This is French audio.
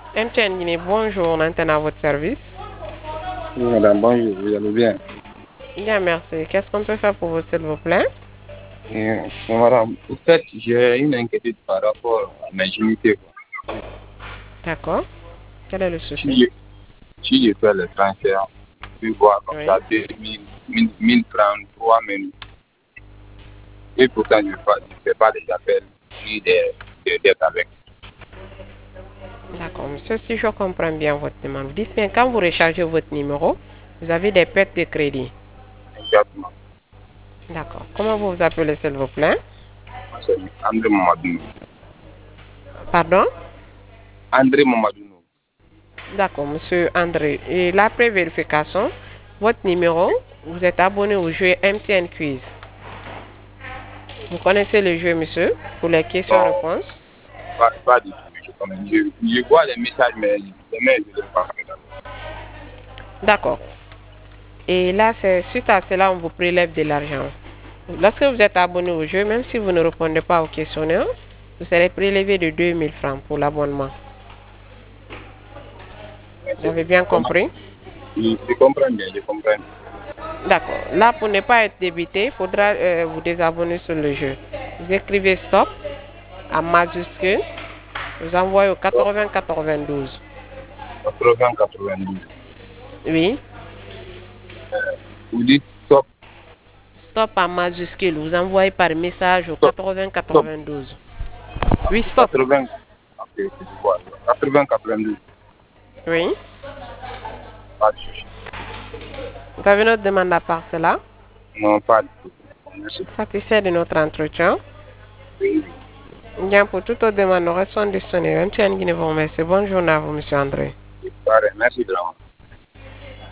MTN Guinée, bonjour, on antenne à votre service. Oui, madame, bonjour, vous allez bien? Bien, merci. Qu'est-ce qu'on peut faire pour vous, s'il vous plaît? Madame, au fait, j'ai une inquiétude par rapport à mes unités. D'accord. Quel est le Si souci? je, si je fais le transfert, je peux voir comme Oui. ça 2000, 1000 francs, 3000. Et pourtant, je ne fais pas des appels ni des dettes avec. D'accord, monsieur, si je comprends bien votre demande, vous dites bien quand vous rechargez votre numéro, vous avez des pertes de crédit. Exactement. D'accord. Comment vous vous appelez, s'il vous plaît? Moi, c'est André Mamadou. Pardon? André Mamadou. D'accord, monsieur André. Et la pré-vérification, votre numéro, vous êtes abonné au jeu MTN Quiz. Vous connaissez le jeu, monsieur, pour les Non, questions-réponses? pas du tout. Je vois les messages, mais les mails, je ne les pas. D'accord. Et là, c'est suite à cela, on vous prélève de l'argent. Lorsque vous êtes abonné au jeu, même si vous ne répondez pas au questionnaire, vous serez prélevé de 2000 francs pour l'abonnement. Vous avez bien compris? Je comprends bien, je comprends bien. D'accord. Là, pour ne pas être débité, il faudra vous désabonner sur le jeu. Vous écrivez stop en majuscule. Vous envoyez au 80 92. 80, 92. Oui. Vous dites stop, Stop en majuscule. Vous envoyez par message au stop, 80 stop. 92. Oui, stop. 80, ok, ok, je vois. 80, 92. Oui. Pas de souci. Vous avez notre demande à part cela. Non, pas du tout. Merci. Satisfait de notre entretien. Oui, oui. Bien, pour toute autre demande, nous restons disponibles. MTN Guinée vous remercie. Bonne journée à vous, monsieur André. Pareil, merci vraiment.